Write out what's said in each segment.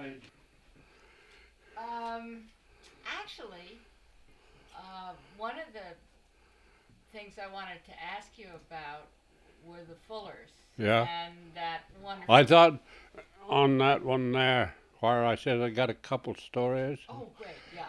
Actually, one of the things I wanted to ask you about were the Fullers. Yeah. And that wonderful. I thought on that one there where I said I got a couple stories. Oh, great, yeah,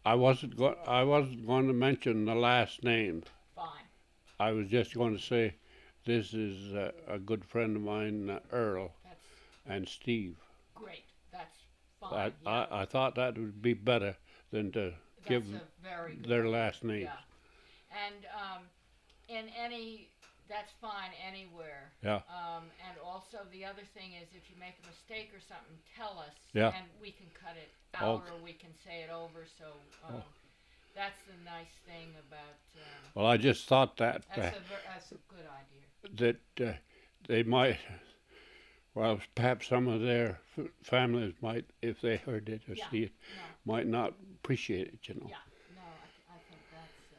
I wasn't going to mention the last name. fine. I was just going to say this is a good friend of mine, Earl That's and Steve. great. That's fine. I thought that would be better than to give That's a very good their idea. last names. Yeah. And in any, that's fine anywhere. Yeah. And also the other thing is if you make a mistake or something, tell us. Yeah. And we can cut it out Okay. or we can say it over. So that's the nice thing about. Well, I just thought that That's a good idea. they might. Well, perhaps some of their families might, if they heard it or Yeah. see it, No. might not appreciate it. You know. Yeah. No, I think that's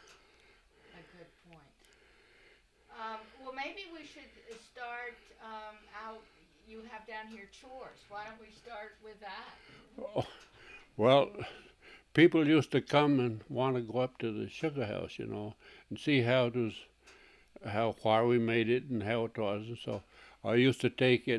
a good point. Well, maybe we should start out. You have down here chores. Why don't we start with that? Well, people used to come and want to go up to the sugar house, you know, and see how it was, how far we made it and how it was. And so I used to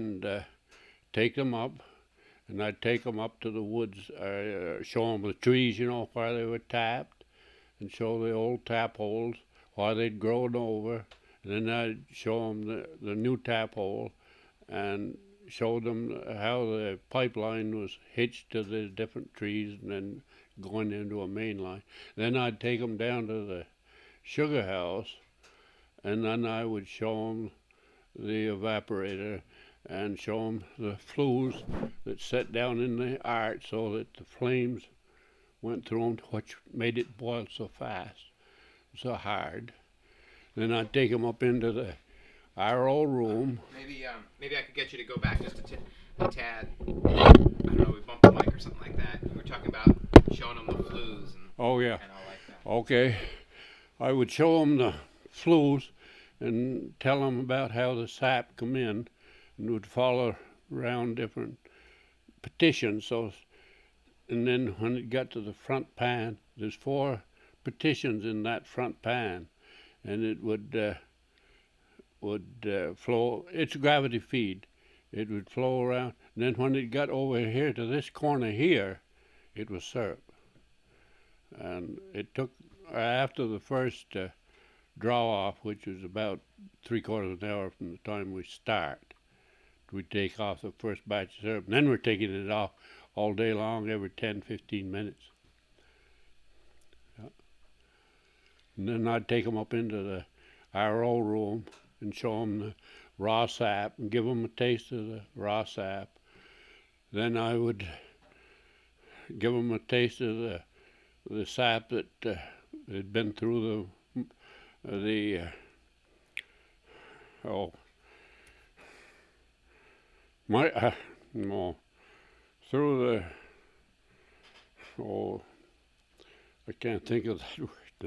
take them up, and I'd take them up to the woods, show them the trees, you know, where they were tapped, and show the old tap holes where they'd grown over. And then I'd show them the new tap hole, and show them how the pipeline was hitched to the different trees and then going into a main line. Then I'd take them down to the sugar house, and then I would show them the evaporator and show them the flues that set down in the arch so that the flames went through them, which made it boil so fast, so hard. Then I'd take them up into the RO room. Maybe I could get you to go back just a tad. I don't know, we bumped the mic or something like that. We were talking about showing them the flues and, Oh, yeah. and all like that. Okay. I would show them the flues and tell them about how the sap come in, and would follow around different petitions. So, and then when it got to the front pan, there's 4 petitions in that front pan, and it would flow. It's gravity feed. It would flow around. And then when it got over here to this corner here, it was syrup. And it took, after the first draw off, which was about 3/4 of an hour from the time we start, we take off the first batch of syrup. And then we're taking it off all day long, every 10, 15 minutes. Yeah. And then I'd take them up into the RO room and show them the raw sap and give them a taste of the raw sap. Then I would give them a taste of the sap that had been through no, through I can't think of that word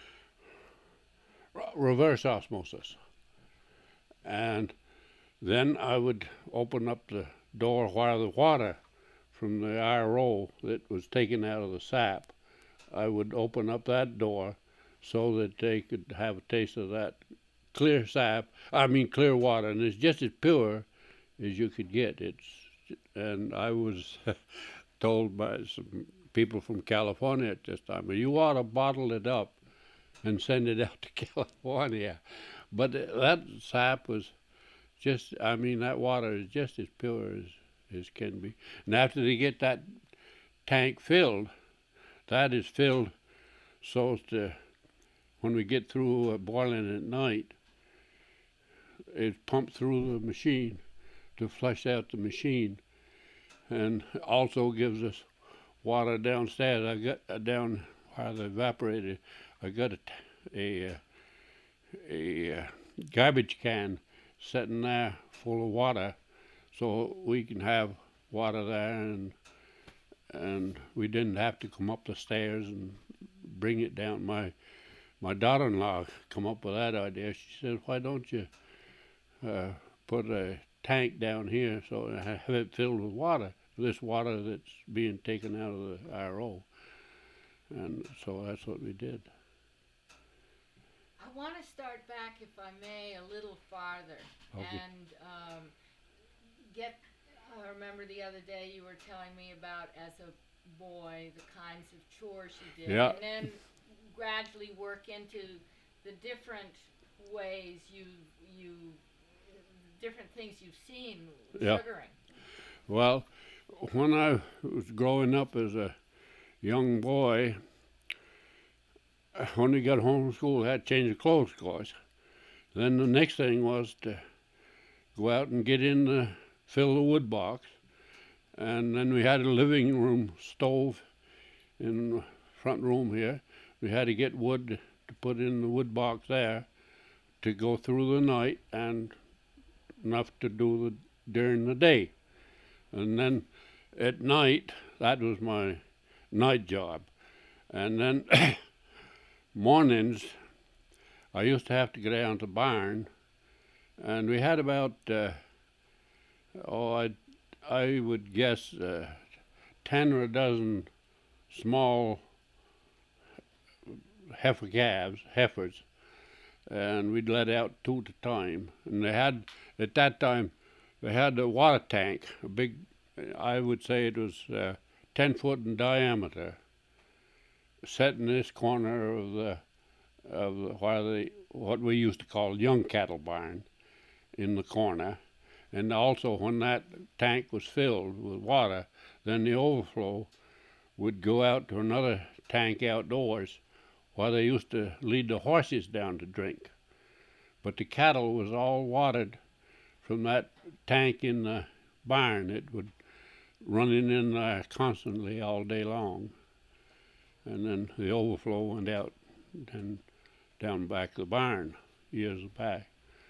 now. Reverse osmosis. And then I would open up the door where the water from the RO that was taken out of the sap, I would open up that door so that they could have a taste of that clear clear water, and it's just as pure as you could get. And I was told by some people from California at this time, you ought to bottle it up and send it out to California. But that sap was that water is just as pure as can be. And after they get that tank filled, that is filled so that when we get through boiling at night, it's pumped through the machine to flush out the machine, and also gives us water downstairs. I got down where the evaporator, I got a garbage can sitting there full of water, so we can have water there, and we didn't have to come up the stairs and bring it down. My daughter-in-law come up with that idea. She said, "Why don't you put a tank down here so I have it filled with water this water that's being taken out of the IRO. And so that's what we did. I want to start back, if I may, a little farther Okay. and get. I remember the other day you were telling me about, as a boy, the kinds of chores you did, Yeah. and then gradually work into the different ways you different things you've seen Yeah. sugaring. Well, when I was growing up as a young boy, when we got home from school, I had to change the clothes, of course. Then the next thing was to go out and get in the, fill the wood box. And then we had a living room stove in the front room here. We had to get wood to put in the wood box there to go through the night and enough to do during the day. And then at night, that was my night job. And then mornings, I used to have to go down to the barn, and we had about, I would guess 10 or a dozen small heifers, and we'd let out 2 at a time. And they had, at that time, they had a water tank, a big, I would say it was 10 foot in diameter, set in this corner of what we used to call young cattle barn, in the corner. And also, when that tank was filled with water, then the overflow would go out to another tank outdoors, where they used to lead the horses down to drink. But the cattle was all watered from that tank in the barn. It would running in there constantly all day long. And then the overflow went out and down back of the barn years back.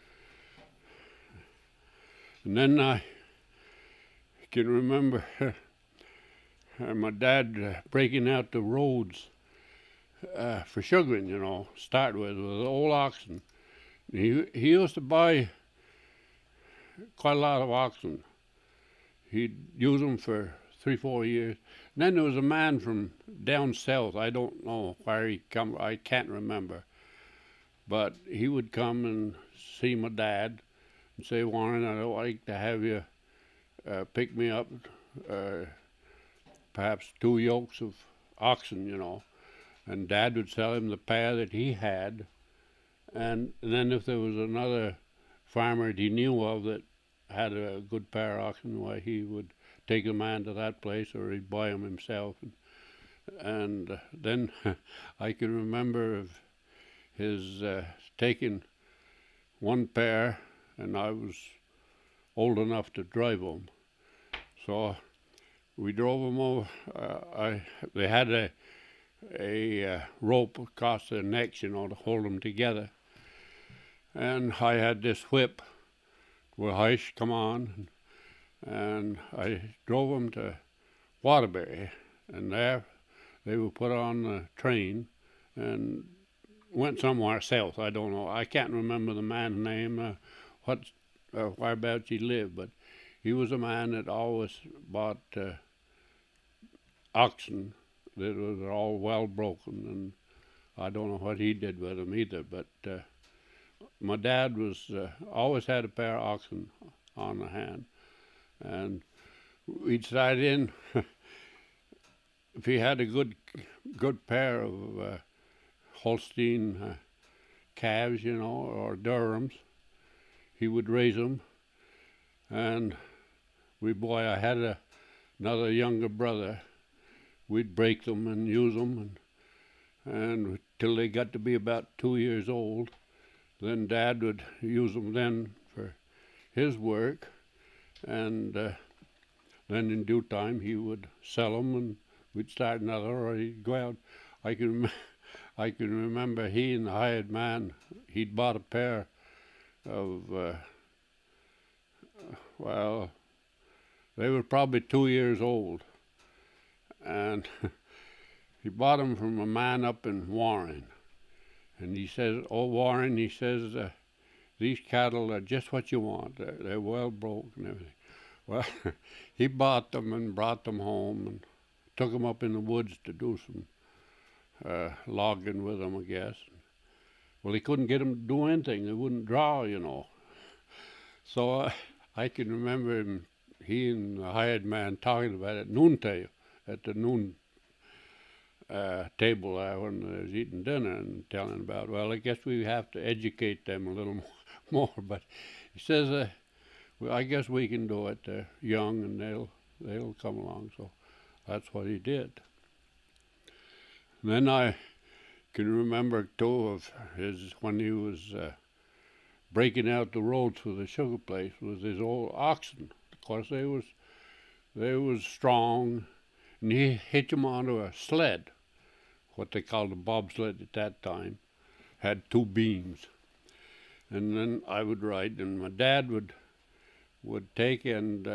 And then I can remember my dad breaking out the roads for sugaring, start with old oxen. He used to buy quite a lot of oxen. He'd use them for 3-4 years. And then there was a man from down south. I don't know where he come. I can't remember. But he would come and see my dad and say, "Warren, I'd like to have you pick me up perhaps 2 yokes of oxen, And Dad would sell him the pair that he had. And then if there was another farmer that he knew of that had a good pair of oxen, why he would take a man to that place, or he'd buy them himself. And then I can remember of his taking one pair, and I was old enough to drive them. So we drove them over. They had a rope across their necks, to hold them together. And I had this whip. Well, hush, come on. And I drove them to Waterbury, and there they were put on the train and went somewhere south. I don't know. I can't remember the man's name, whereabouts he lived, but he was a man that always bought oxen that was all well broken, and I don't know what he did with them either, but my dad was always had a pair of oxen on the hand, and we'd start in. If he had a good pair of Holstein calves, or Durhams, he would raise them, and I had another younger brother. We'd break them and use them, and till they got to be about 2 years old. Then Dad would use them then for his work, and then in due time he would sell them, and we'd start another, or he'd go out. I can remember he and the hired man, he'd bought a pair of, they were probably 2 years old, and he bought them from a man up in Warren. And he says, "Oh, Warren," he says, "these cattle are just what you want. They're well broke and everything." Well, he bought them and brought them home and took them up in the woods to do some logging with them, I guess. Well, he couldn't get them to do anything. They wouldn't draw, you know. So I can remember him, he and the hired man talking about it noontime, at the noon table there when they was eating dinner and telling about, well, I guess we have to educate them a little more. But he says, well, I guess we can do it. They're young and they'll come along. So that's what he did. And then I can remember too of his when he was breaking out the roads for the sugar place with his old oxen. Of course, they was strong, and he hitched them onto a sled, what they called a bobsled at that time, had two beams. And then I would ride, and my dad would take and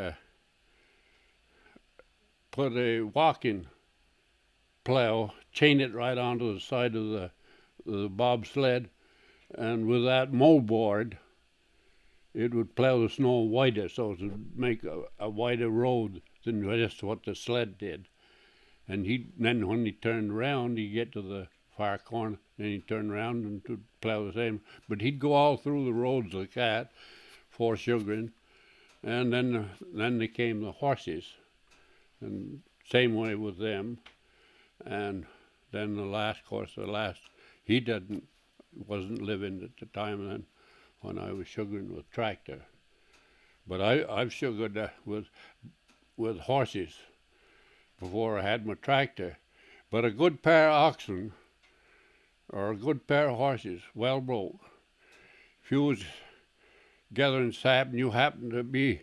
put a walking plow, chain it right onto the side of the bobsled, and with that moldboard, it would plow the snow wider, so it would make a wider road than just what the sled did. And then when he turned around, he'd get to the far corner, then he'd turn around and to plow the same. But he'd go all through the roads like that for sugaring. And then they came the horses, and same way with them. And then the last, he wasn't living at the time then when I was sugaring with tractor. But I've sugared with horses before I had my tractor. But a good pair of oxen or a good pair of horses, well broke, if you was gathering sap and you happened to be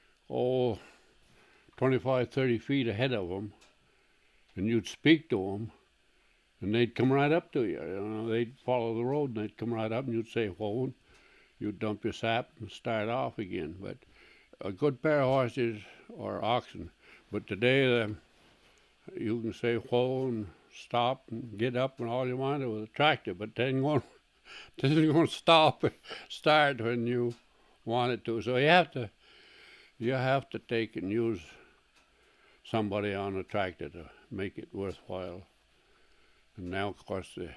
25, 30 feet ahead of them, and you'd speak to them, and they'd come right up to you. You know, they'd follow the road, and they'd come right up, and you'd say, whoa, and you'd dump your sap and start off again. But a good pair of horses or oxen. But today, you can say whoa and stop and get up and all you want with a tractor, but they ain't going to stop and start when you want it to. So you have to take and use somebody on a tractor to make it worthwhile. And now, of course, the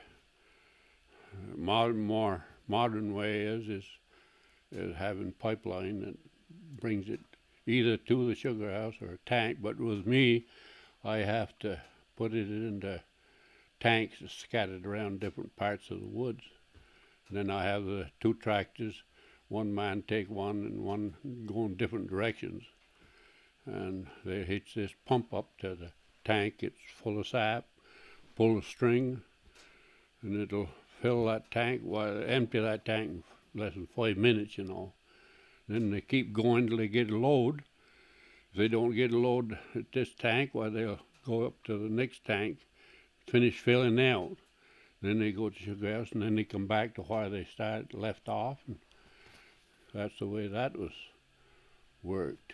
more modern way is having pipeline that brings it either to the sugar house or a tank. But with me, I have to put it into tanks scattered around different parts of the woods. And then I have the two tractors, one man take one and one go in different directions. And they hitch this pump up to the tank. It's full of sap, pull the string, and it'll fill that tank, empty that tank in less than 5 minutes, you know. Then they keep going till they get a load. If they don't get a load at this tank, they'll go up to the next tank, finish filling out. Then they go to sugar house, and then they come back to where they left off. And that's the way that was worked.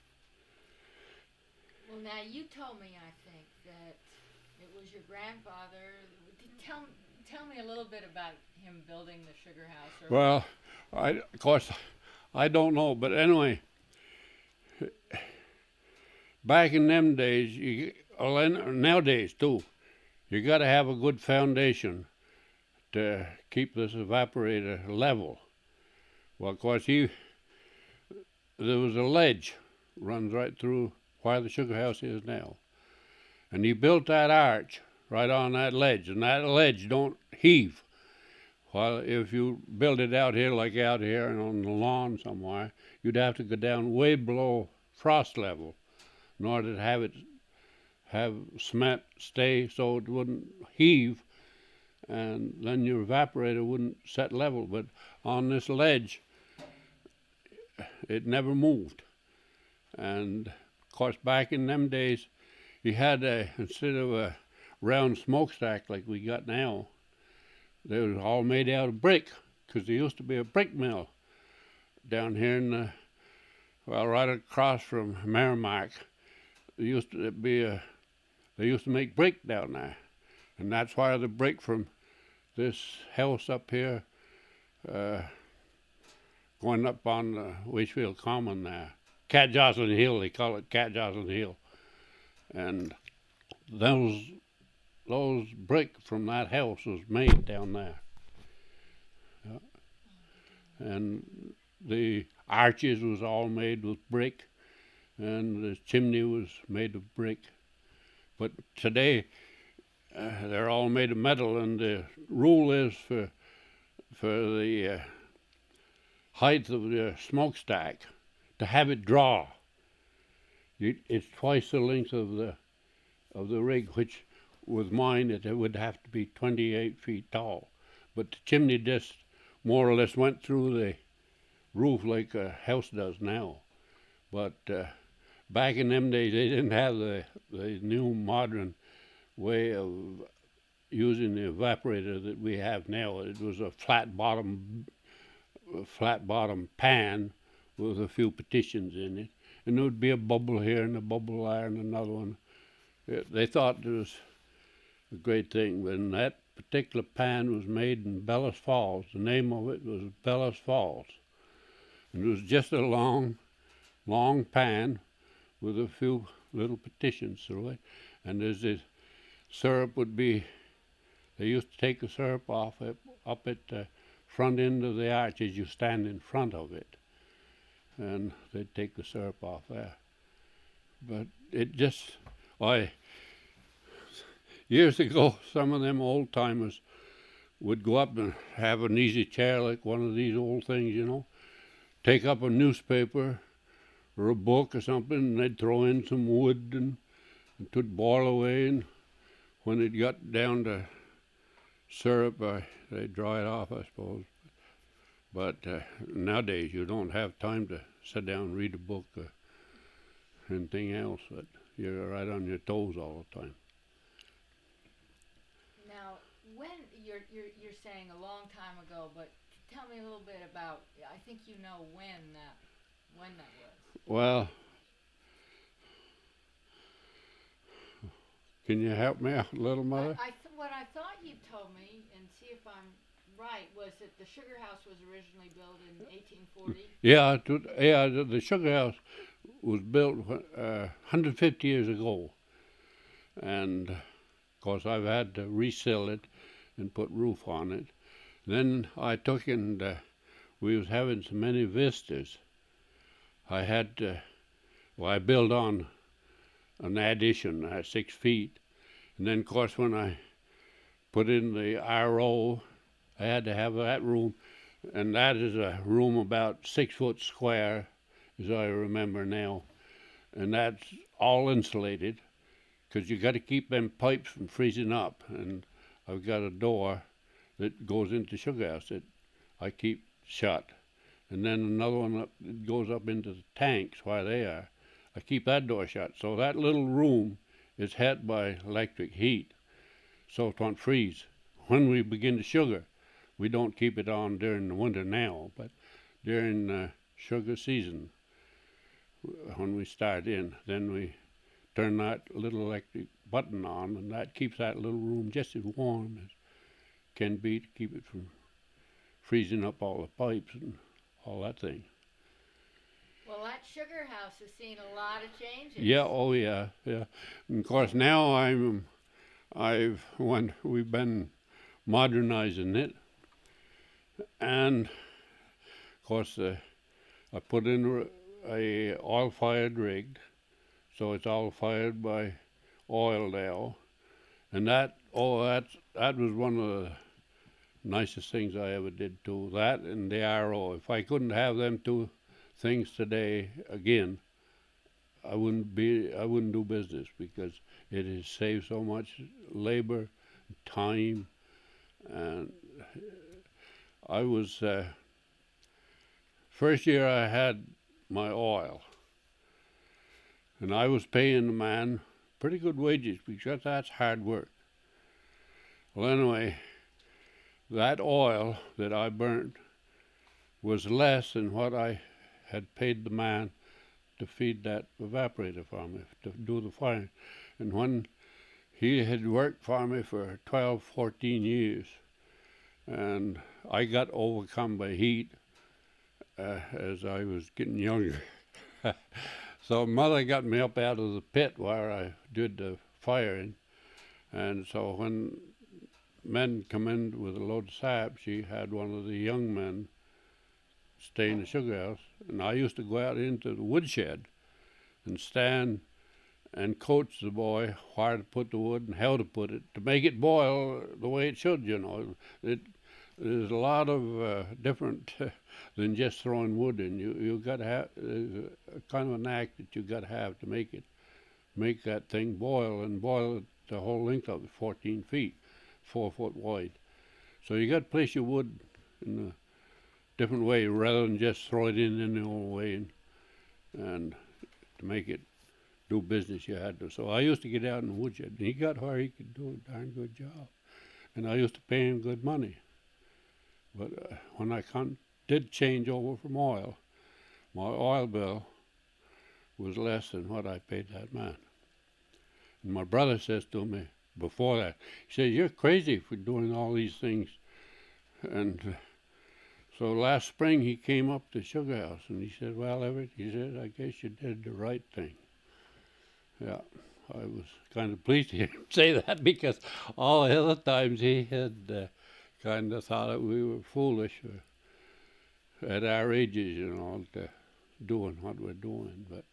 Well, now you told me, I think, that it was your grandfather. Tell me a little bit about him building the sugar house. Well, of course, I don't know, but anyway, back in them days, nowadays too, you got to have a good foundation to keep this evaporator level. Well, of course, there was a ledge runs right through where the sugar house is now, and he built that arch right on that ledge, and that ledge don't heave. While if you build it out here, like out here and on the lawn somewhere, you'd have to go down way below frost level in order to have cement stay so it wouldn't heave, and then your evaporator wouldn't set level. But on this ledge, it never moved. And of course, back in them days, you had instead of a round smokestack like we got now, they was all made out of brick, because there used to be a brick mill down here right across from Merrimack. There used to make brick down there, and that's why the brick from this house up here, going up on the Waitsfield Common there, Cat Jocelyn Hill. They call it Cat Jocelyn Hill, and those brick from that house was made down there. Yeah. And the arches was all made with brick, and the chimney was made of brick. But today, they're all made of metal, and the rule is for the height of the smokestack to have it draw. It's twice the length of the rig, which with mine it would have to be 28 feet tall. But the chimney just more or less went through the roof like a house does now. But back in them days, they didn't have the new modern way of using the evaporator that we have now. It was a flat bottom pan with a few petitions in it, and there would be a bubble here and a bubble there and another one. They thought it was a great thing. When that particular pan was made in Bellows Falls, the name of it was Bellows Falls, and it was just a long pan with a few little petitions through it, and as the syrup would be, they used to take the syrup off up at the front end of the arch as you stand in front of it, and they'd take the syrup off there. But it just, years ago, some of them old timers would go up and have an easy chair like one of these old things, take up a newspaper or a book or something, and they'd throw in some wood and it would boil away, and when it got down to syrup, they'd dry it off, I suppose. But nowadays you don't have time to sit down and read a book or anything else. But you're right on your toes all the time. Now, when you're saying a long time ago, but tell me a little bit about. I think you know when that was. Well, can you help me out a little, Mother? What I thought you told me, and see if I'm right, was that the sugar house was originally built in 1840? Yeah, the sugar house was built 150 years ago. And, of course, I've had to resell it and put roof on it. Then I took and we was having so many visitors. I had to, I built on an addition at 6 feet. And then, of course, when I put in the RO, I had to have that room, and that is a room about 6 foot square, as I remember now, and that's all insulated, because you got to keep them pipes from freezing up. And I've got a door that goes into the sugar house that I keep shut, and then another one that goes up into the tanks where they are. I keep that door shut, so that little room is hot by electric heat, so it won't freeze. When we begin to sugar, we don't keep it on during the winter now, but during sugar season, when we start in, then we turn that little electric button on, and that keeps that little room just as warm as can be to keep it from freezing up all the pipes and all that thing. Well, that sugar house has seen a lot of changes. Yeah, oh yeah. And of course now we've been modernizing it, and of course I put in a oil-fired rig, so it's all fired by oil now, and that was one of the nicest things I ever did too. That and the RO. If I couldn't have them two things today again, I wouldn't do business, because it has saved so much labor, time, and I was first year I had my oil, and I was paying the man pretty good wages, because that's hard work. Well, anyway, that oil that I burnt was less than what I had paid the man to feed that evaporator for me, to do the firing. And when he had worked for me for 12, 14 years, and I got overcome by heat as I was getting younger. So mother got me up out of the pit where I did the firing, and so when men come in with a load of sap, she had one of the young men stay in the sugar house, and I used to go out into the woodshed and stand and coach the boy where to put the wood and how to put it to make it boil the way it should. There's a lot of different than just throwing wood in. You got to have there's a kind of an act that you got to have to make that thing boil and boil it the whole length of it, 14 feet, 4 foot wide. So you got to place your wood in a different way rather than just throw it in the old way, and to make it do business you had to. So I used to get out in the woodshed, and he got where he could do a darn good job, and I used to pay him good money. But when I did change over from oil, my oil bill was less than what I paid that man. And my brother says to me before that, he says, "You're crazy for doing all these things." And so last spring he came up to Sugar House and he said, "Well, Everett," he said, "I guess you did the right thing." Yeah, I was kind of pleased to hear him say that, because all the other times he had kind of thought that we were foolish at our ages, to doing what we're doing. But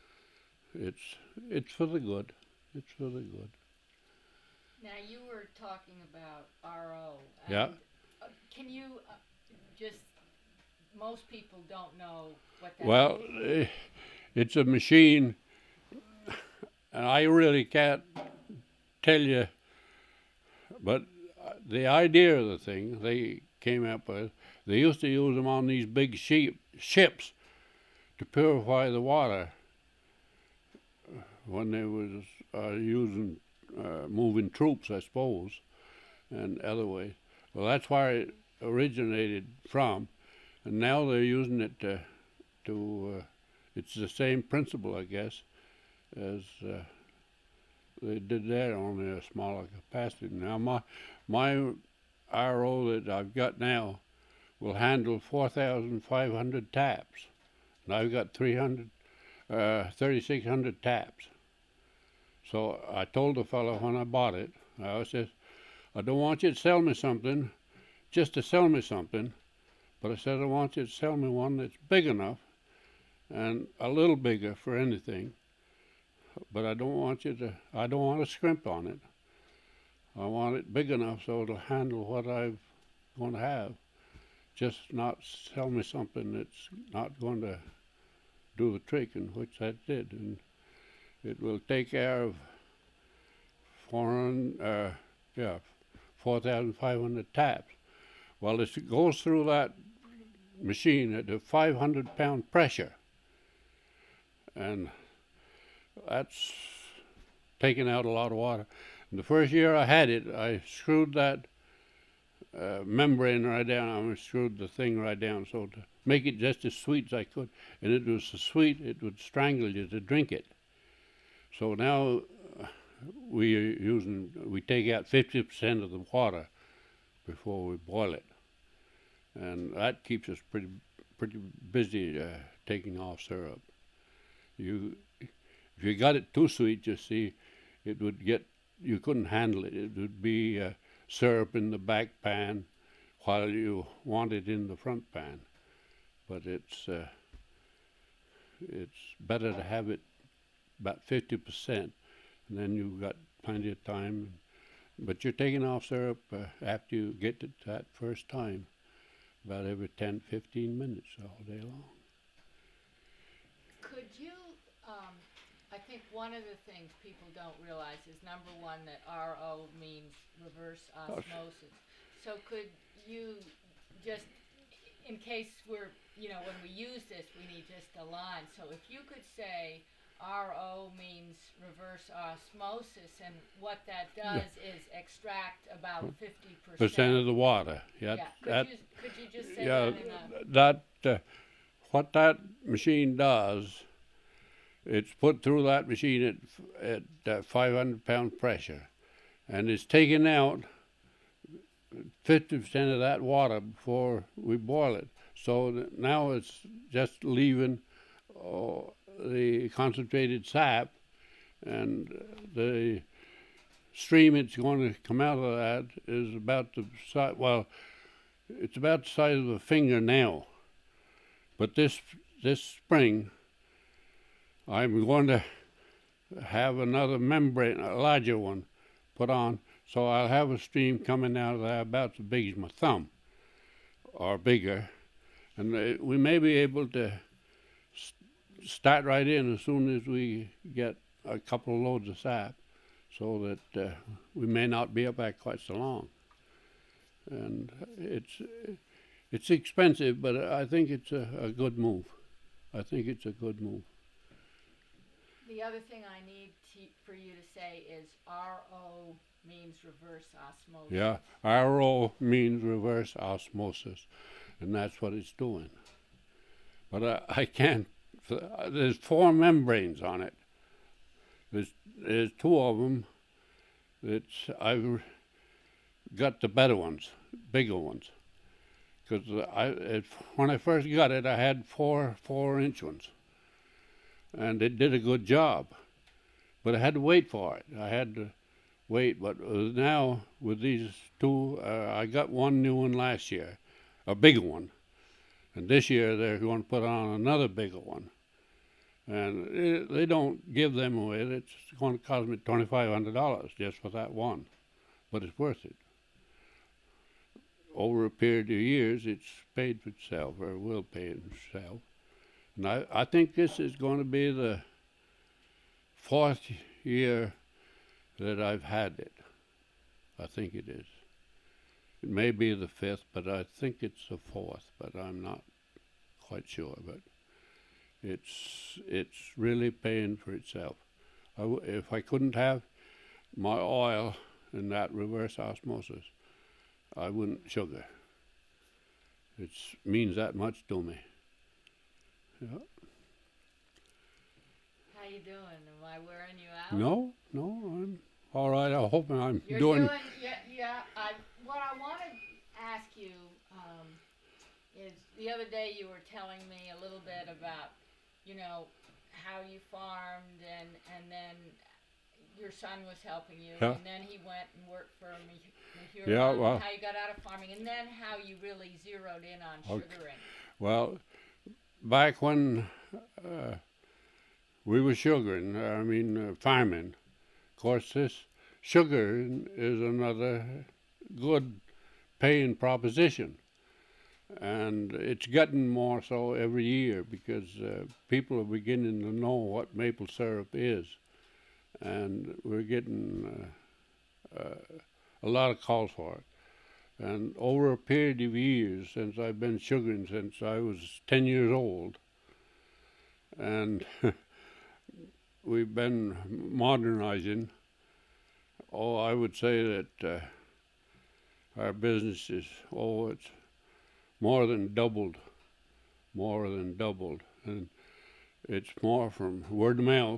it's for the good. It's for the good. Now you were talking about RO. Yeah. Can you just? Most people don't know what that Well, means. it's a machine, and I really can't tell you, but the idea of the thing they came up with, they used to use them on these big ships to purify the water when they was using moving troops, I suppose, and other ways. Well, that's where it originated from, and now they're using it to it's the same principle, I guess, as they did there, only a smaller capacity. Now my RO that I've got now will handle 4,500 taps, and I've got 3,600 taps. So I told the fellow when I bought it, I said, "I don't want you to sell me something just to sell me something, but I said I want you to sell me one that's big enough and a little bigger for anything. But I don't want to scrimp on it. I want it big enough so it'll handle what I'm going to have. Just not sell me something that's not going to do the trick," and which that did. And it will take care of 4,500 taps. Well, it goes through that machine at a 500-pound pressure, and that's taking out a lot of water. And the first year I had it, I screwed that membrane right down. I screwed the thing right down so to make it just as sweet as I could. And it was so sweet it would strangle you to drink it. So now we take out 50% of the water before we boil it, and that keeps us pretty busy taking off syrup. If you got it too sweet, you see, you couldn't handle it. It would be syrup in the back pan while you want it in the front pan. But it's better to have it about 50%, and then you've got plenty of time. But you're taking off syrup after you get it that first time, about every 10-15 minutes all day long. Could you, I think one of the things people don't realize is, number one, that RO means reverse osmosis. So could you just, in case when we use this, we need just a line. So if you could say RO means reverse osmosis, and what that does is extract about 50% of the water. Yeah. Could you just say that in a... What that machine does, it's put through that machine at 500-pound pressure, and it's taking out 50% of that water before we boil it. So now it's just leaving the concentrated sap, and the stream it's going to come out of that is about the size, well, it's about the size of a fingernail. But this spring, I'm going to have another membrane, a larger one, put on, so I'll have a stream coming out of there about as big as my thumb, or bigger, and we may be able to start right in as soon as we get a couple of loads of sap, so that we may not be up there quite so long. And it's expensive, but I think it's a good move. I think it's a good move. The other thing I need for you to say is RO means reverse osmosis. Yeah, RO means reverse osmosis, and that's what it's doing. But I can't. There's 4 membranes on it. There's 2 of them. I've got the better ones, bigger ones. Because when I first got it, I had 4-inch ones, and it did a good job. But I had to wait for it. I had to wait. But now with these 2, I got one new one last year, a bigger one, and this year they're going to put on another bigger one. And they don't give them away. It's going to cost me $2,500 just for that one, but it's worth it. Over a period of years, it's paid for itself, or will pay itself. And I think this is going to be the 4th year that I've had it. I think it is. It may be the 5th, but I think it's the 4th, but I'm not quite sure. But it's really paying for itself. If I couldn't have my oil in that reverse osmosis, I wouldn't sugar. It means that much to me. Yeah. How you doing? Am I wearing you out? No, I'm all right. I hope I'm You're doing. Yeah. What I want to ask you is the other day you were telling me a little bit about, how you farmed, and then your son was helping you, Yeah. and then he went and worked for Mahura, Yeah, well, how you got out of farming, and then how you really zeroed in on sugaring. Well, back when we were sugaring, farming, of course, this sugar is another good paying proposition. And it's getting more so every year because people are beginning to know what maple syrup is. And we're getting a lot of calls for it. And over a period of years, since I've been sugaring since I was 10 years old, and we've been modernizing, I would say that our business is, it's more than doubled, and it's more from word of mouth.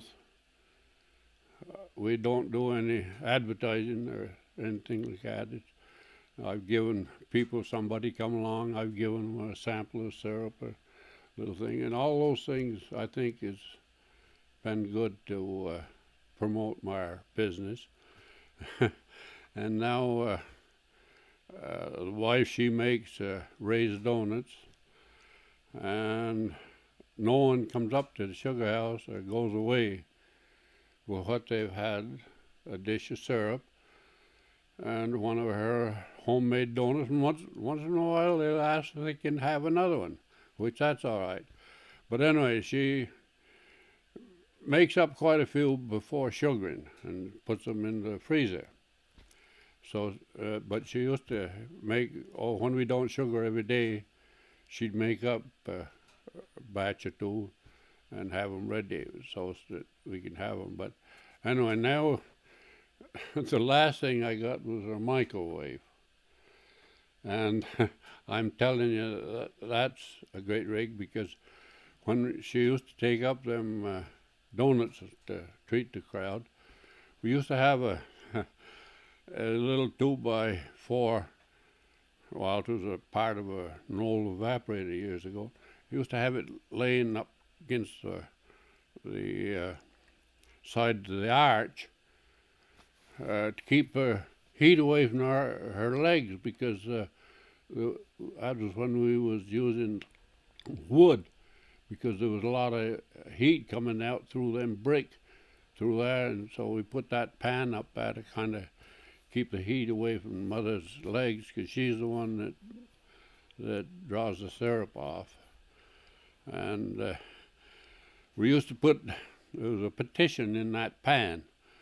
We don't do any advertising or anything like that. I've given people, somebody come along, I've given them a sample of syrup or little thing, and all those things I think has been good to promote my business. And now the wife, she makes raised donuts, and no one comes up to the sugar house or goes away with what they've had, a dish of syrup and one of her homemade donuts, and once in a while they'll ask if they can have another one, which that's all right. But anyway, she makes up quite a few before sugaring and puts them in the freezer. So, but she used to make, when we don't sugar every day, she'd make up a batch or 2 and have them ready so that we can have them. But anyway, now the last thing I got was a microwave. And I'm telling you, that's a great rig, because when she used to take up them donuts to treat the crowd, we used to have a little 2x4, well, it was a part of an old evaporator years ago. We used to have it laying up against the side of the arch to keep her heat away from her legs, because that was when we was using wood, because there was a lot of heat coming out through them brick through there, and so we put that pan up there to kind of keep the heat away from mother's legs, because she's the one that draws the syrup off. And we used to put, there was a petition in that pan.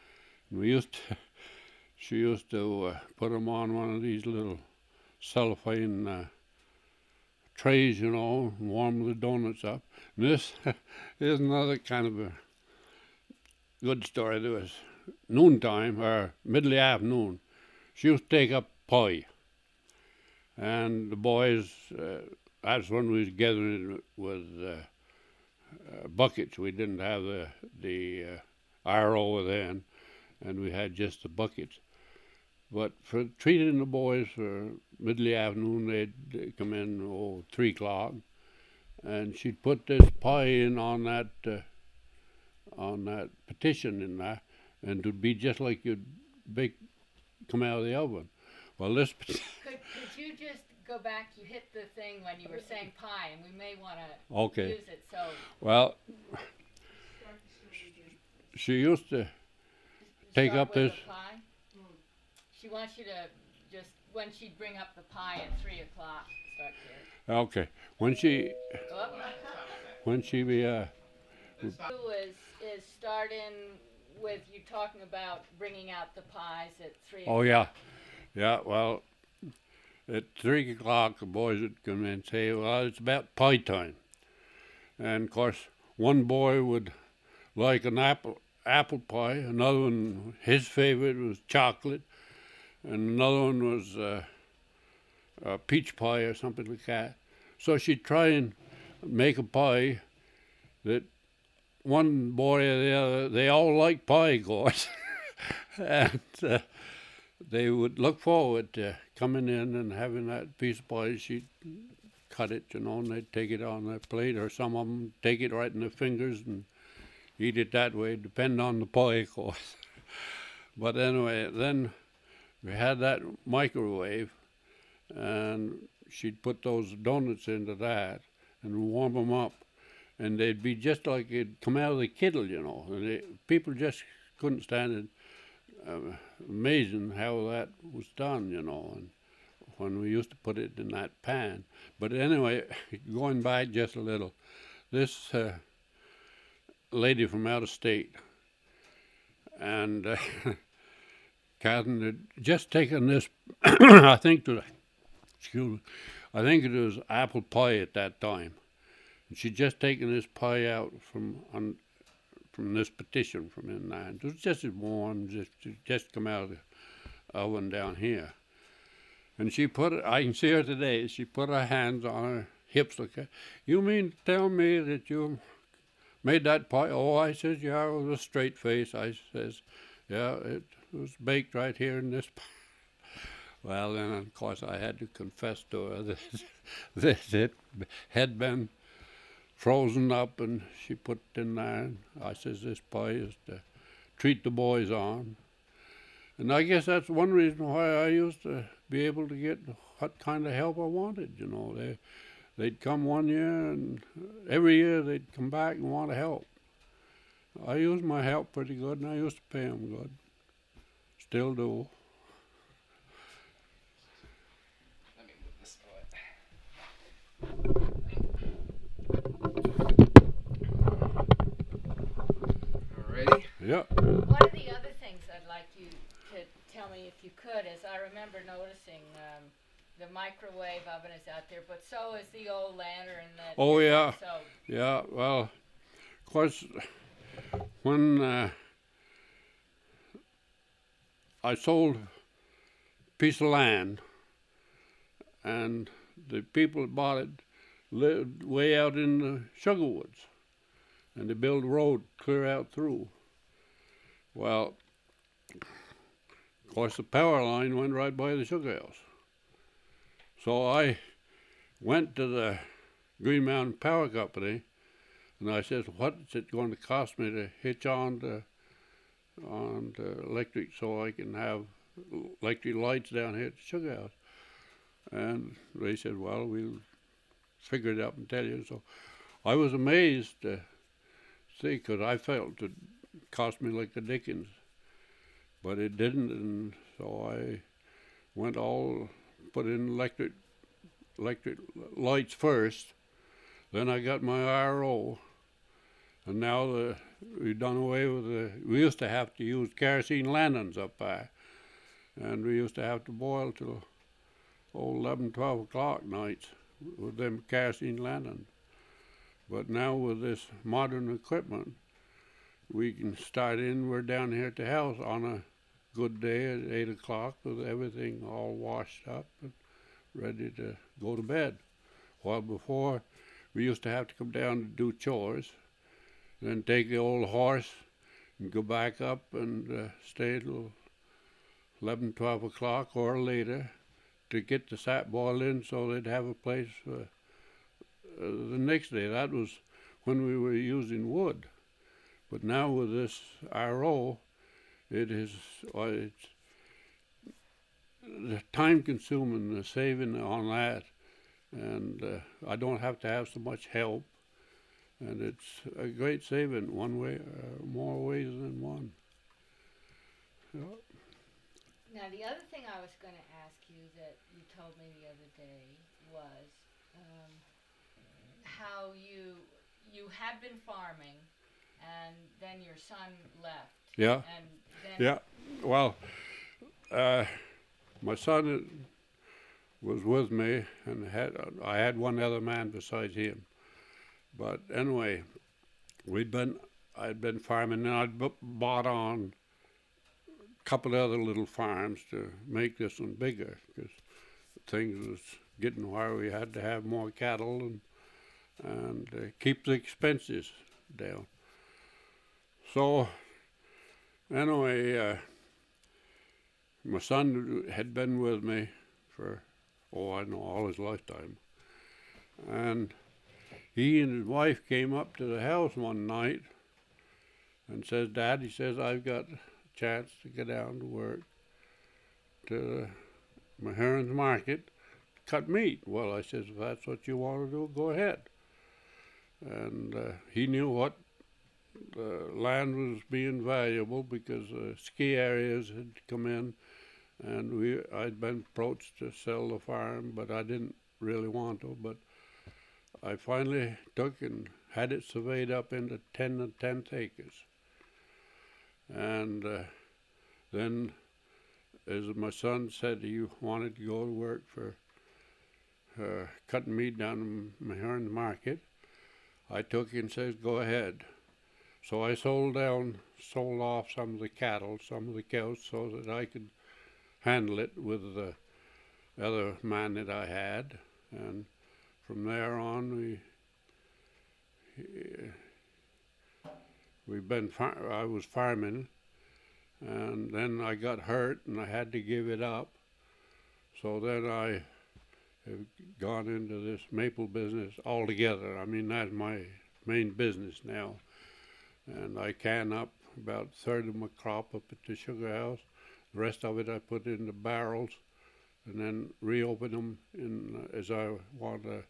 She used to put them on one of these little cellophane trays, you know, and warm the donuts up. And this is another kind of a good story. There was noontime, or middle afternoon. She used to take up pie. And the boys, that's when we was gathering with buckets. We didn't have the RO then, and we had just the buckets. But for treating the boys for middle afternoon, they'd come in 3 o'clock, and she'd put this pie in on that petition in there, and it would be just like you'd come out of the oven. Well, this. Could you just go back? You hit the thing when you were saying pie, and we may want to Okay. use it. So. Well, she used to take start up with this. the pie. She wants you to just, when she'd bring up the pie at 3 o'clock, start there. Okay, when she Oh. Who is starting with you talking about bringing out the pies at 3 o'clock? Oh yeah. Well, at 3 o'clock, the boys would come in and say, "Well, it's about pie time," and of course, one boy would like an apple pie. Another one, his favorite was chocolate, and another one was a peach pie or something like that. So she'd try and make a pie that one boy or the other, they all like pie, of course. And they would look forward to coming in and having that piece of pie. She'd cut it, you know, and they'd take it on their plate, or some of them take it right in their fingers and eat it that way, depending on the pie, of course. But anyway, then we had that microwave, and she'd put those donuts into that and warm them up, and they'd be just like it'd come out of the kettle, you know. And people just couldn't stand it. Amazing how that was done, you know, and when we used to put it in that pan. But anyway, going back just a little, this lady from out of state, and Catherine had just taken this, I think it was apple pie at that time. And she'd just taken this pie out from this petition from in there. It was just as warm, just come out of the oven down here. And she I can see her today, she put her hands on her hips like that. "You mean to tell me that you made that pie?" "Oh," I says, "yeah," with a straight face. I says, "Yeah, it was baked right here in this pie." Well, then, of course, I had to confess to her that it had been frozen up, and she put it in there. And I says, "This pie is to treat the boys on." And I guess that's one reason why I used to be able to get what kind of help I wanted, you know. They'd come one year, and every year they'd come back and want to help. I used my help pretty good, and I used to pay them good. Still do. Let me move this away. Alrighty. Yeah. One of the other things I'd like you to tell me, if you could, is I remember noticing the microwave oven is out there, but so is the old lantern. Oh, yeah. So Yeah, well, of course, when I sold a piece of land, and the people that bought it lived way out in the sugar woods, and they built a road clear out through. Well, of course, the power line went right by the sugar house. So I went to the Green Mountain Power Company And I says, what's it going to cost me to hitch on the electric so I can have electric lights down here at the sugar house? And they said, well, we'll figure it out and tell you. So I was amazed to see, because I felt it cost me like the dickens, but it didn't. And so I put in electric lights first. Then I got my IRO, and now we've done away with we used to have to use kerosene lanterns up there, and we used to have to boil till 11, 12 o'clock nights with them kerosene lanterns. But now with this modern equipment, we can start in. We're down here at the house on a good day at 8 o'clock with everything all washed up and ready to go to bed. While before, we used to have to come down to do chores, then take the old horse and go back up and stay till 11, 12 o'clock or later to get the sap boiled in so they'd have a place for the next day. That was when we were using wood. But now with this IRO, it's the time consuming, the saving on that, and I don't have to have so much help, and it's a great saving one way, more ways than one. So. Now, the other thing I was going to ask you that you told me the other day was how you had been farming, and then your son left. Yeah. And then Yeah. Well, my son was with me, and I had one other man besides him. But anyway, I'd been farming, and I'd bought on a couple other little farms to make this one bigger, because things was getting where we had to have more cattle and keep the expenses down. So anyway, my son had been with me for, I know, all his lifetime. And he and his wife came up to the house one night and says, Dad, he says, I've got a chance to go down to work to Meherrin's Market to cut meat. Well, I says, if that's what you want to do, go ahead. And he knew what the land was being valuable because ski areas had come in, and I'd been approached to sell the farm, but I didn't really want to. But I finally took and had it surveyed up into 10 and 10th acres. And then, as my son said, he wanted to go to work for cutting meat down in Meherrin Market, I took and says, go ahead. So I sold off some of the cattle, some of the cows, so that I could handle it with the other man that I had. And from there on, I was farming, and then I got hurt and I had to give it up. So then I have gone into this maple business altogether. I mean, that's my main business now. And I can up about a third of my crop up at the sugar house. The rest of it I put in the barrels and then reopen them as I want to,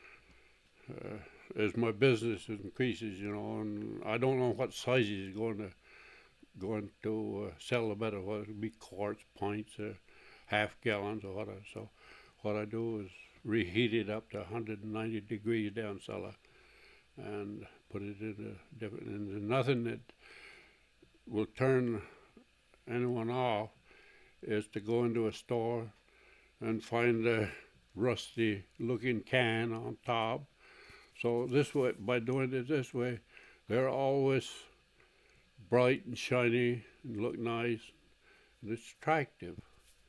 as my business increases, and I don't know what size is going to sell the better, whether it be quarts, pints, or half gallons or whatever. So what I do is reheat it up to 190 degrees down cellar and put it in a different, and there's nothing that will turn anyone off is to go into a store and find a rusty looking can on top. So this way, by doing it this way, they're always bright and shiny and look nice and it's attractive.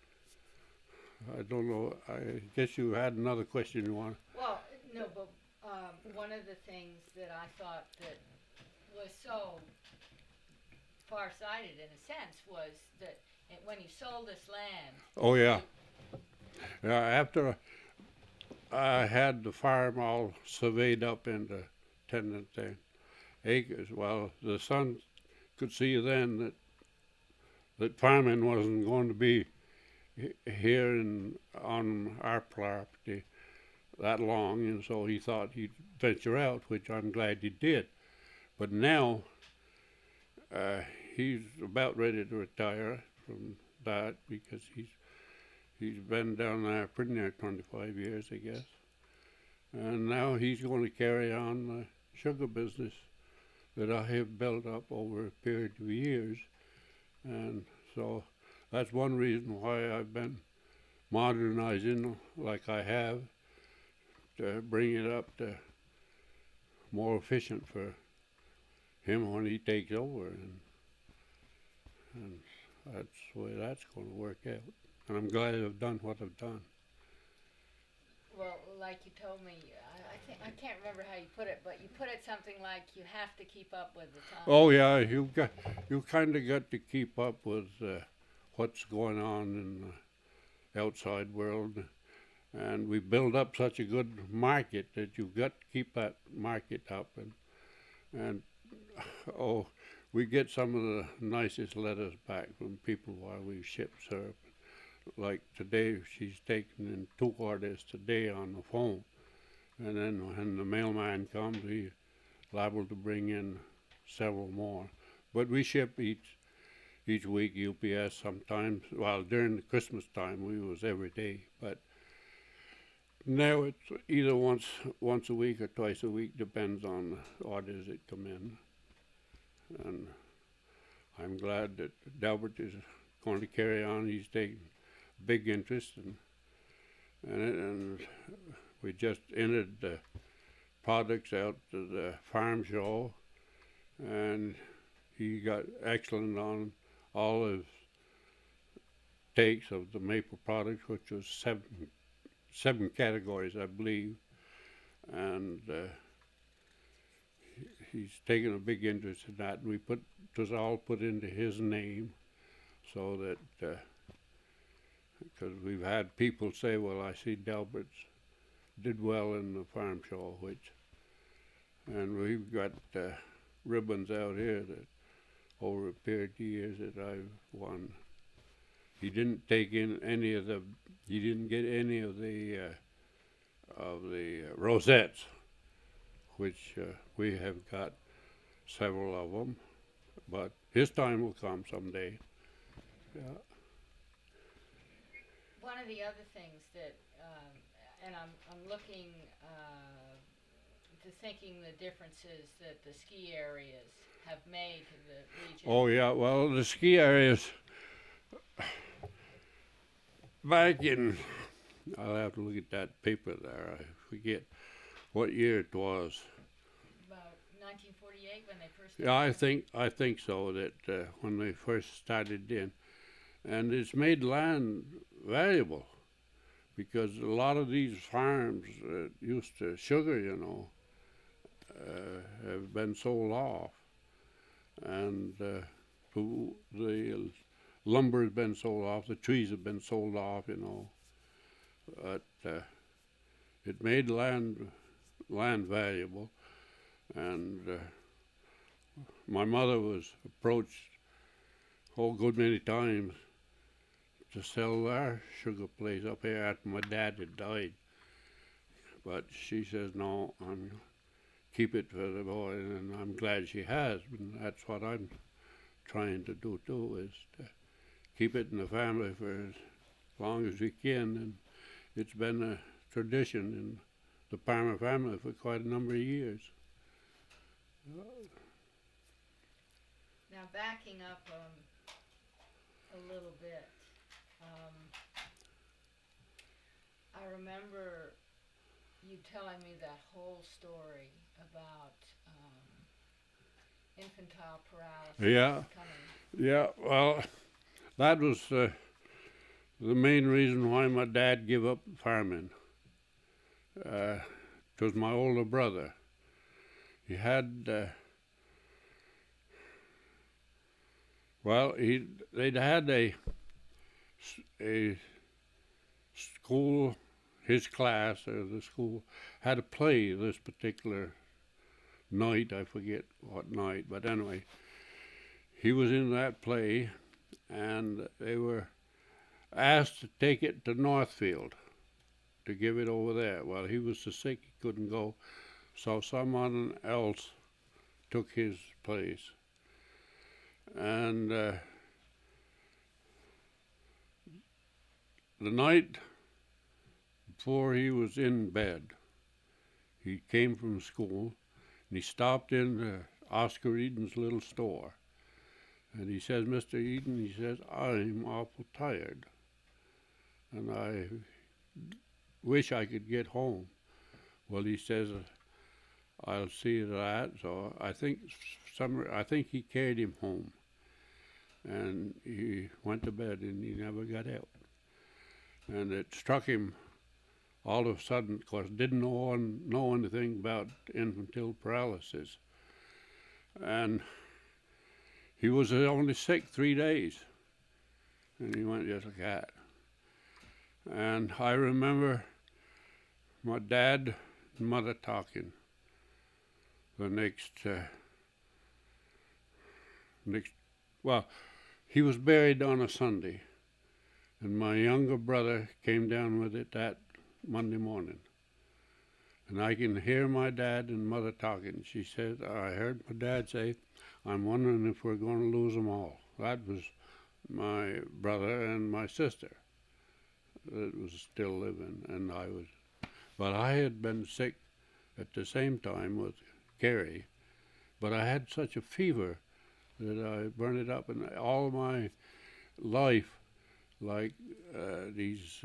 I don't know, I guess you had another question you want. Well, no, but one of the things that I thought that was so far-sighted in a sense was that when you sold this land. Oh yeah. Yeah, after I had the farm all surveyed up into 10 and 10, acres. Well, the son could see then that farming wasn't going to be here on our property that long, and so he thought he'd venture out, which I'm glad he did. But now uh, he's about ready to retire from that because he's been down there pretty near 25 years, I guess. And now he's going to carry on the sugar business that I have built up over a period of years. And so that's one reason why I've been modernizing like I have, to bring it up to more efficient for him when he takes over. And that's the way that's going to work out. And I'm glad I've done what I've done. Well, like you told me, I can't remember how you put it, but you put it something like you have to keep up with the times. Oh yeah, you kind of got to keep up with what's going on in the outside world, and we build up such a good market that you've got to keep that market up, and oh, we get some of the nicest letters back from people while we ship syrup. Like today, she's taking in 2 orders today on the phone, and then when the mailman comes, he's liable to bring in several more. But we ship each week UPS sometimes. Well, during the Christmas time, we was every day, but now it's either once a week or twice a week, depends on the orders that come in. And I'm glad that Delbert is going to carry on. He's taking big interest, and we just entered the products out to the farm show, and he got excellent on all his takes of the maple products, which was seven categories, I believe, and he's taken a big interest in that. And it was all put into his name, so that because we've had people say, well, I see Delbert's did well in the farm show, and we've got ribbons out here that over a period of years that I've won. He didn't take in he didn't get any of the rosettes, which we have got several of them, but his time will come someday. Yeah. One of the other things that, and I'm looking to thinking the differences that the ski areas have made to the region. Oh yeah, well the ski areas back in, I'll have to look at that paper there. I forget what year it was. About 1948 when they first. Yeah, I think so. That when they first started in, and it's made land valuable because a lot of these farms that used to sugar, have been sold off, and the lumber has been sold off, the trees have been sold off, but it made land valuable, and my mother was approached a good many times to sell our sugar place up here after my dad had died, but she says no, I'm keep it for the boy, and I'm glad she has, and that's what I'm trying to do too, is to keep it in the family for as long as we can, and it's been a tradition in the Palmer family for quite a number of years. Now backing up a little bit, I remember you telling me that whole story about infantile paralysis. Yeah. Coming. Yeah, well, that was the main reason why my dad gave up farming. It was my older brother. He had, they'd had a school, his class or the school had a play this particular night. I forget what night, but anyway, he was in that play, and they were asked to take it to Northfield to give it over there. Well, he was so sick he couldn't go, so someone else took his place. And the night before he was in bed, he came from school and he stopped in Oscar Eden's little store. And he says, "Mr. Eden," he says, "I'm awful tired. And I wish I could get home." Well, he says, "I'll see to that." So I think he carried him home. And he went to bed and he never got out. And it struck him all of a sudden, of course, didn't know anything about infantile paralysis. And he was only sick 3 days. And he went just like that. And I remember my dad and mother talking the well, he was buried on a Sunday, and my younger brother came down with it that Monday morning. And I can hear my dad and mother talking. She said, "I heard my dad say, I'm wondering if we're going to lose them all." That was my brother and my sister that was still living, and but I had been sick at the same time with Carrie, but I had such a fever that I burned it up, and all my life, like these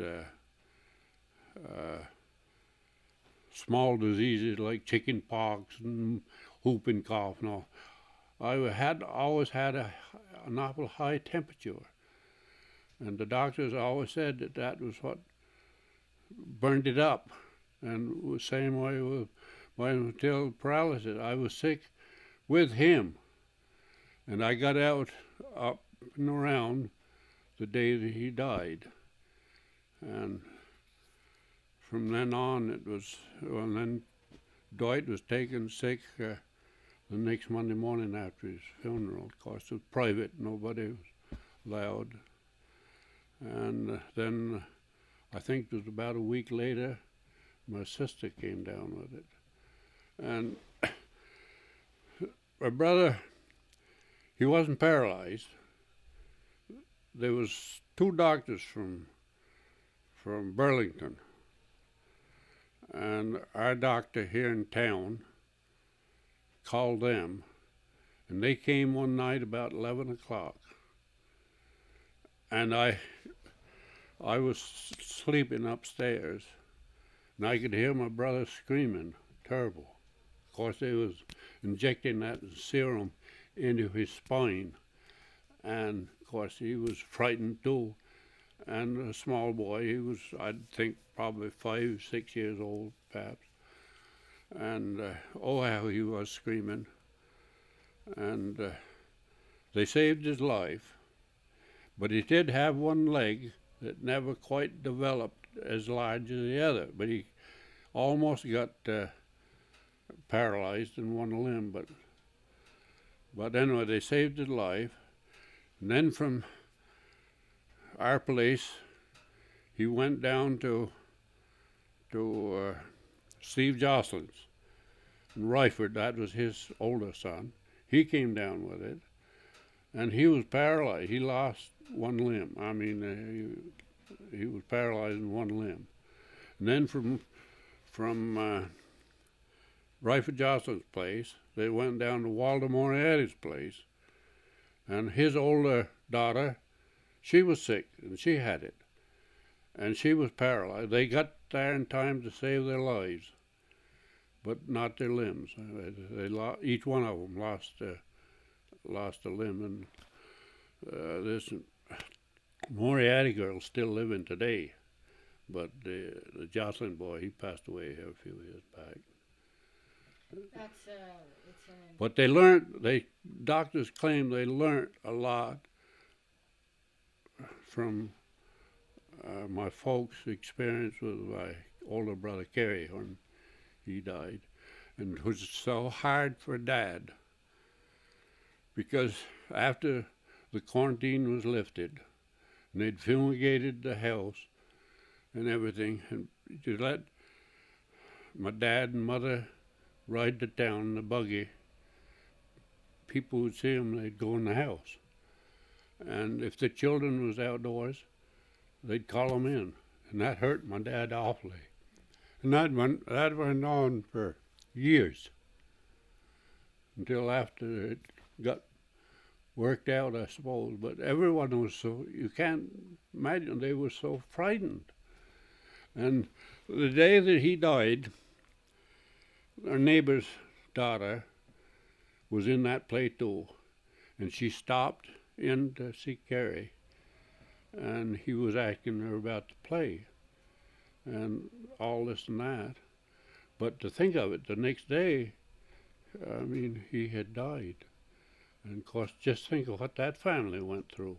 small diseases like chicken pox and whooping cough and all, I always had an awful high temperature, and the doctors always said that was what burned it up. And the same way with my infantile paralysis, I was sick with him, and I got out up and around the day that he died. And from then on, then Dwight was taken sick the next Monday morning after his funeral. Of course, it was private, nobody was allowed. And then I think it was about a week later, my sister came down with it. And my brother, he wasn't paralyzed. There was 2 doctors from Burlington, and our doctor here in town called them, and they came one night about 11 o'clock. And I was sleeping upstairs, and I could hear my brother screaming, terrible. Of course, they was injecting that serum into his spine, and of course he was frightened too. And a small boy, he was, I'd think, probably 5, 6 years old, perhaps. And oh, how he was screaming. And they saved his life, but he did have one leg that never quite developed as large as the other, but he almost got paralyzed in one limb, but anyway, they saved his life. And then from our place, he went down to Steve Jocelyn's in Ryford. That was his older son. He came down with it, and he was paralyzed. He lost one limb. I mean, he was paralyzed in one limb. And then from Ryford Jocelyn's place, they went down to Walter Moriarty's place, and his older daughter, she was sick, and she had it, and she was paralyzed. They got there in time to save their lives, but not their limbs. Each one of them lost a limb, and this Moriarty girl's still living today, but the Jocelyn boy, he passed away here a few years back. But doctors claim they learned a lot from my folks' experience with my older brother Kerry when he died. And it was so hard for Dad because after the quarantine was lifted and they'd fumigated the house and everything, and to let my dad and mother ride to town in the buggy, people would see them, they'd go in the house. And if the children was outdoors, they'd call them in. And that hurt my dad awfully. And that went on for years until after it got worked out, I suppose. But everyone was so, you can't imagine, they were so frightened. And the day that he died, our neighbor's daughter was in that play too, and she stopped in to see Carrie, and he was asking her about the play and all this and that. But to think of it, the next day, I mean, he had died. And of course, just think of what that family went through.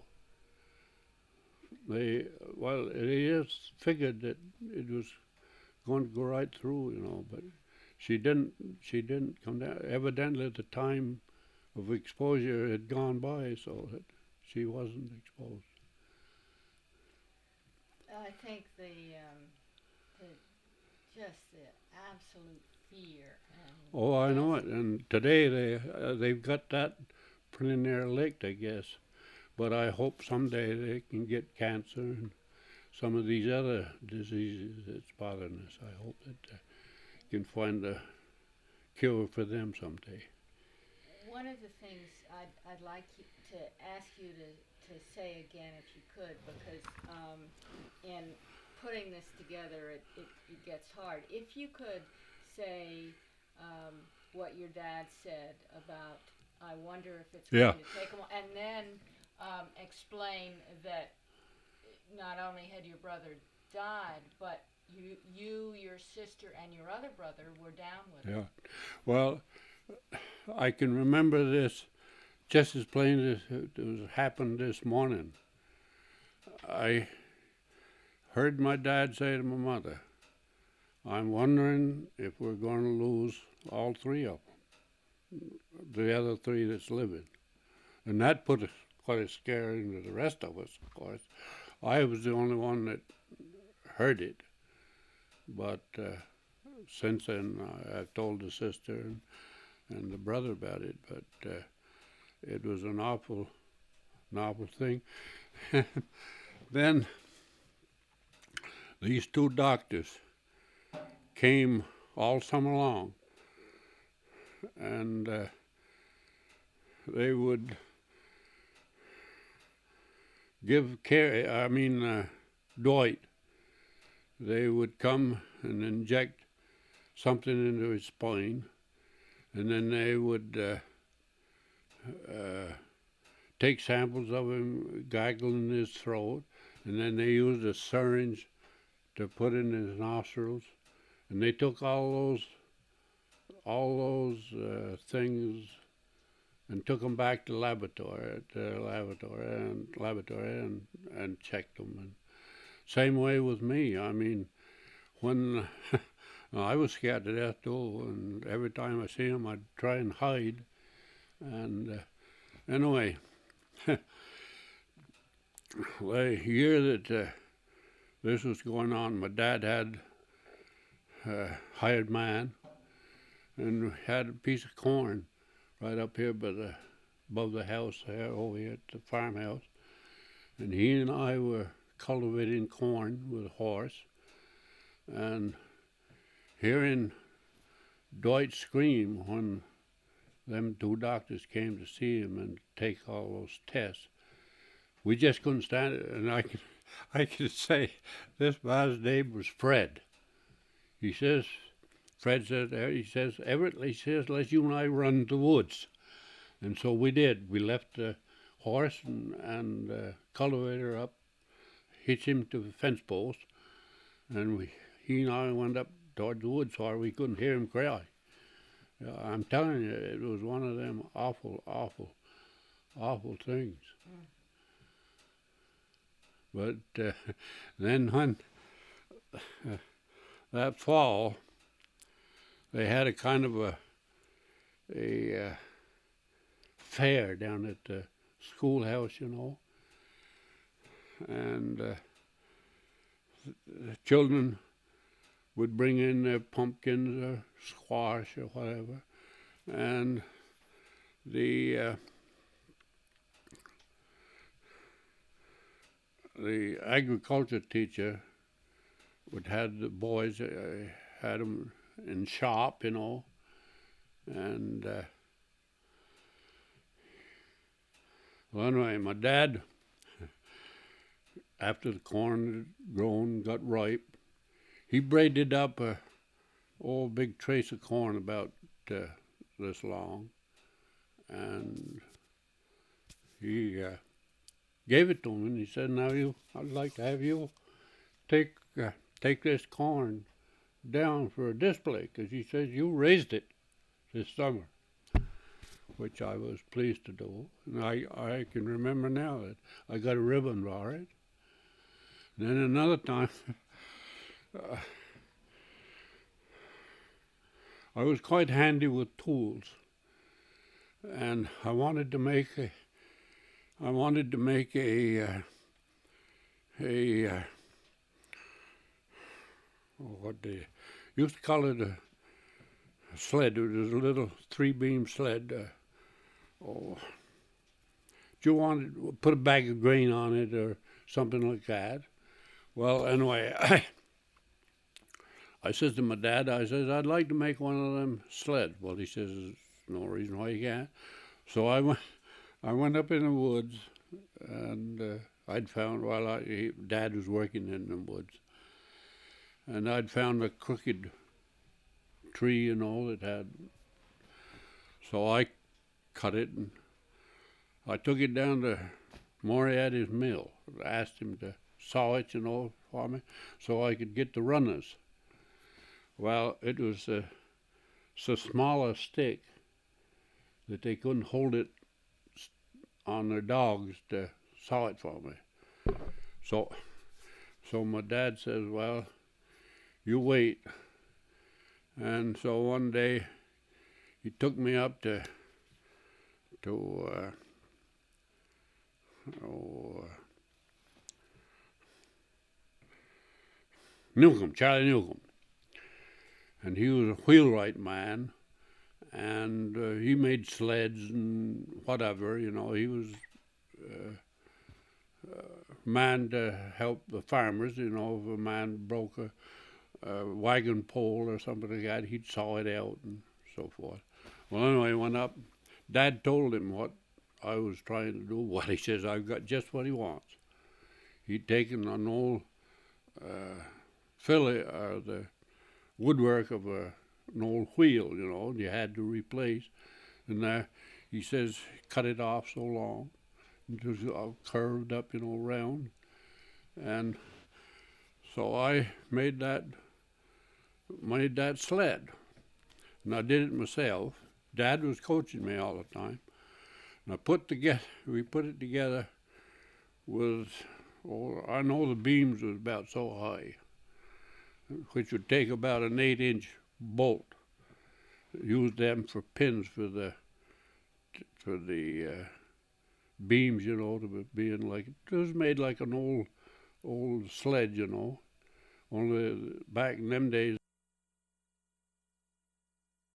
They just figured that it was going to go right through, but she didn't come down. Evidently, the time of exposure had gone by, so that she wasn't exposed. I think the absolute fear. Oh, I know it. And today they've got that pretty near licked, I guess. But I hope someday they can get cancer and some of these other diseases that's bothering us. I hope that they can find a cure for them someday. One of the things I'd like to ask you to say again, if you could, because in putting this together, it gets hard. If you could say what your dad said about, I wonder if it's going to take them, and then explain that not only had your brother died, but you, your sister, and your other brother were down with him. Yeah. Well, I can remember this just as plain as it happened this morning. I heard my dad say to my mother, I'm wondering if we're going to lose all three of them, the other three that's living. And that put quite a scare into the rest of us, of course. I was the only one that heard it. But since then, I've told the sister and the brother about it. But it was an awful thing. Then these two doctors came all summer long, and they would give Dwight, they would come and inject something into his spine, and then they would take samples of him, gargle in his throat, and then they used a syringe to put in his nostrils, and they took all those things and took them back to laboratory and checked them. And same way with me. I mean, when I was scared to death too, and every time I see him, I'd try and hide. And anyway, the year that this was going on, my dad had a hired man, and we had a piece of corn right up here above the house there, over here at the farmhouse. And he and I were cultivating corn with a horse, and hearing Dwight scream when them two doctors came to see him and take all those tests, we just couldn't stand it. And I could say this man's name was Fred. Fred said, Everett, he says, let's you and I run the woods. And so we did. We left the horse and cultivator up, hitched him to the fence post, and he and I went up toward the woods where we couldn't hear him cry. I'm telling you, it was one of them awful things. But then when that fall, they had a kind of a fair down at the schoolhouse, you know, and the children would bring in their pumpkins or squash or whatever, and the agriculture teacher would have the boys, had them in shop, you know, and well, anyway, my dad, after the corn had grown, got ripe, he braided up a old big trace of corn about this long, and he gave it to him, and he said, "Now I'd like to have you take this corn down for a display, because he says you raised it this summer," which I was pleased to do. And I can remember now that I got a ribbon for it. Then another time, I was quite handy with tools, and I wanted to make a what they used to call it a sled. It was a little 3-beam sled. You wanted to put a bag of grain on it or something like that. Well, anyway, I says to my dad, I says, "I'd like to make one of them sleds." Well, he says, "There's no reason why you can't." So I went up in the woods, and I'd found, Dad was working in the woods, and I'd found a crooked tree, you know, that had, so I cut it, and I took it down to Moriarty's mill. I asked him to saw it, you know, for me, so I could get the runners. Well, it was so small a stick that they couldn't hold it on their dogs to saw it for me. So my dad says, "Well, you wait." And so one day he took me up to Newcomb, Charlie Newcomb. And he was a wheelwright man, and he made sleds and whatever, you know. He was a man to help the farmers, you know. If a man broke a wagon pole or something like that, he'd saw it out and so forth. Well, anyway, he went up. Dad told him what I was trying to do. Well, he says, "I've got just what he wants." He'd taken an old the woodwork of an old wheel, you know, and you had to replace. And he says, cut it off so long, it was all curved up, you know, round. And so I made that sled, and I did it myself. Dad was coaching me all the time. And we put it together with, I know the beams was about so high, which would take about an 8-inch bolt. Use them for pins for the beams, you know, to being like, it was made like an old sled, you know. Only back in them days,